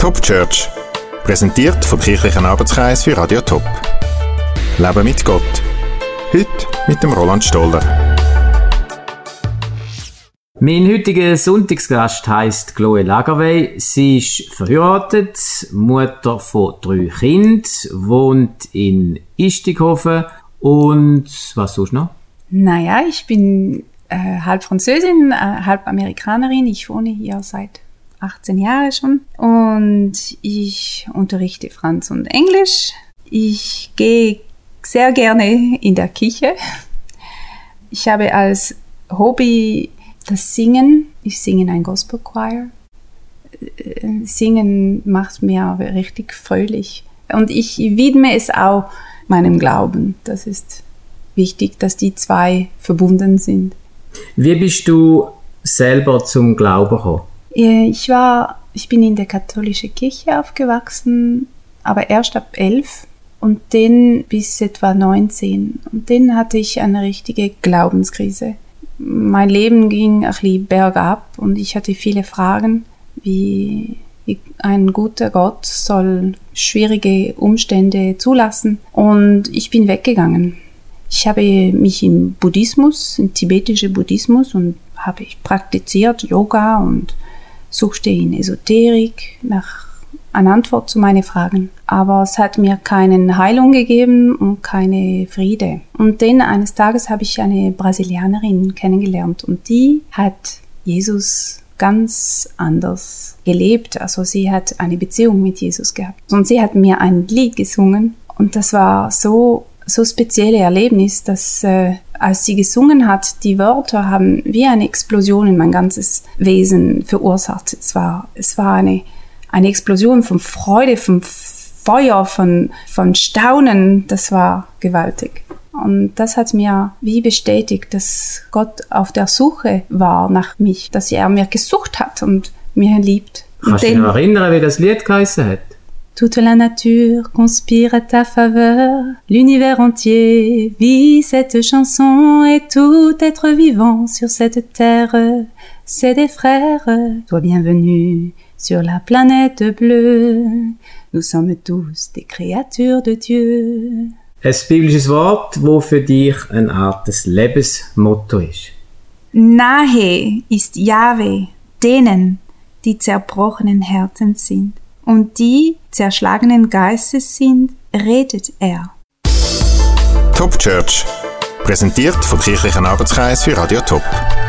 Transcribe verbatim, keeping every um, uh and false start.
Top Church, präsentiert vom Kirchlichen Arbeitskreis für Radio Top. Leben mit Gott. Heute mit dem Roland Stoller. Mein heutiger Sonntagsgast heisst Chloe Lagerwey. Sie ist verheiratet, Mutter von drei Kindern, wohnt in Istighofen und was sonst noch? Naja, ich bin äh, halb Französin, äh, halb Amerikanerin. Ich wohne hier seit achtzehn Jahren schon und ich unterrichte Franz und Englisch. Ich gehe sehr gerne in der Kirche. Ich habe als Hobby das Singen. Ich singe in einem Gospel Choir. Singen macht mir richtig fröhlich. Und ich widme es auch meinem Glauben. Das ist wichtig, dass die zwei verbunden sind. Wie bist du selber zum Glauben gekommen? Ich war, ich bin in der katholischen Kirche aufgewachsen, aber erst ab elf und dann bis etwa neunzehn. Und dann hatte ich eine richtige Glaubenskrise. Mein Leben ging ein bisschen bergab und ich hatte viele Fragen, wie, wie ein guter Gott soll schwierige Umstände zulassen. Und ich bin weggegangen. Ich habe mich im Buddhismus, im tibetischen Buddhismus, und habe ich praktiziert Yoga und suchte in Esoterik nach einer Antwort zu meinen Fragen. Aber es hat mir keine Heilung gegeben und keine Friede. Und dann eines Tages habe ich eine Brasilianerin kennengelernt und die hat Jesus ganz anders gelebt. Also sie hat eine Beziehung mit Jesus gehabt. Und sie hat mir ein Lied gesungen und das war so so spezielle Erlebnis, dass äh, als sie gesungen hat, die Wörter haben wie eine Explosion in mein ganzes Wesen verursacht. Es war, es war eine, eine Explosion von Freude, von Feuer, von, von Staunen. Das war gewaltig. Und das hat mir wie bestätigt, dass Gott auf der Suche war nach mich, dass er mir gesucht hat und mir liebt. Kannst du dich noch erinnern, wie das Lied geheißen hat? Toute la nature conspire à ta faveur, l'univers entier vit cette chanson et tout être vivant sur cette terre, c'est des frères. Sois bienvenue sur la planète bleue, nous sommes tous des créatures de Dieu. Ein biblisches Wort, das für dich eine Art des Lebensmotto ist. Nahe ist Jahwe denen, die zerbrochenen Herzen sind. Und die zerschlagenen Geistes sind, redet er. Top Church, präsentiert vom Kirchlichen Arbeitskreis für Radio Top.